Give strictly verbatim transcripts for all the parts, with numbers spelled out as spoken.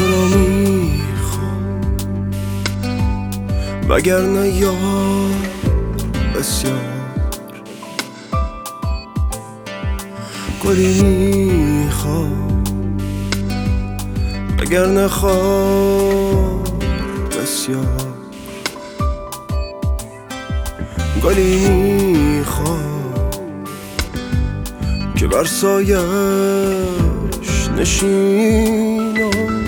رو میخوام وگرنه یار بسیار گلی میخوام وگرنه خار بسیار گلی میخوام که بر سایش نشینم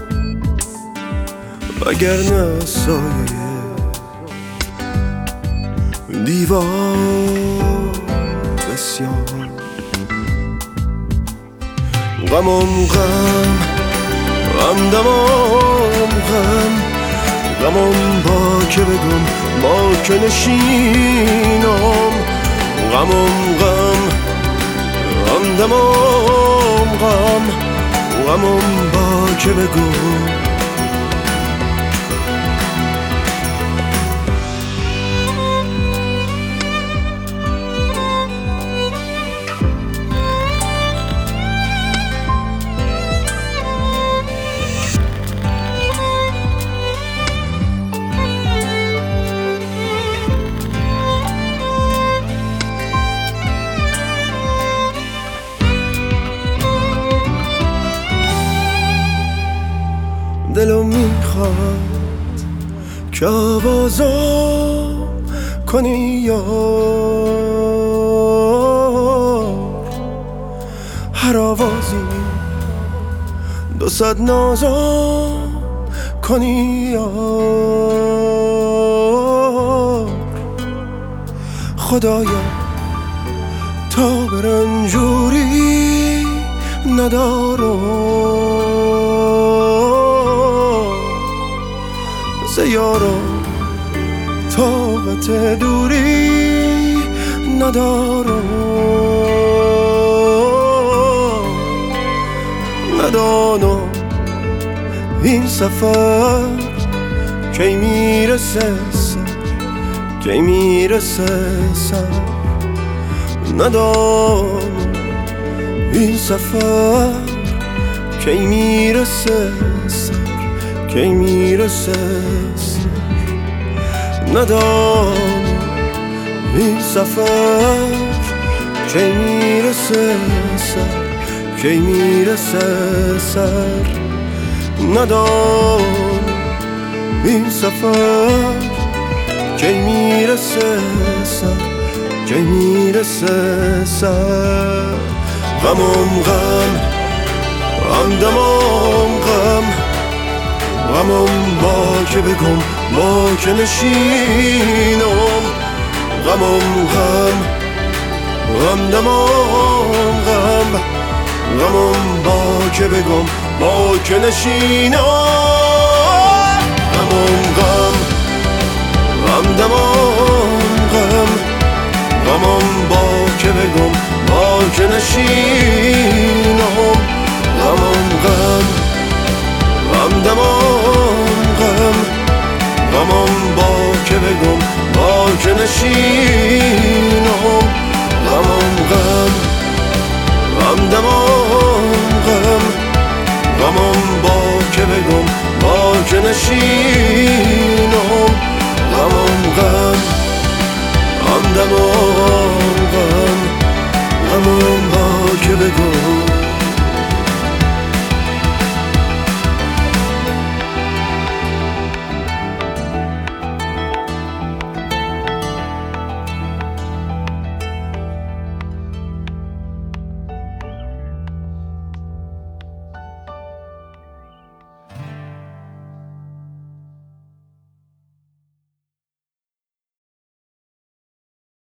وگرنه سایه دیوار بسیار غمم غم غم دمم غم غمم با که بگم با که نشینم غمم غم غم دمم غم غمم با که بگم دلم میخواد که آوازم کنی یار هر آوازی دو صد نازم کنی یار خدایا تا برنجوری ندارم یارم طاقت دوری ندارم ندانم این سفر کی میرسه سر کی میرسه سر ندانم این سفر کی میرسه سر کی میرسه سر ندانم این سفر کی میرسه سر کی میرسه سر ندانم این سفر کی میرسه سر کی میرسه سر غمم غم غم دمم غم غمم با که بگم با که نشینم غمم غم غم دمم غم غمم با که بگم با که نشینم غمم غم غم دمم غم غمم با که بگم با که نشینم غمم غم غم دمم غم غمم با که بگم با که نشینم غمم غم غم دمم غم غمم با که بگم با که نشینم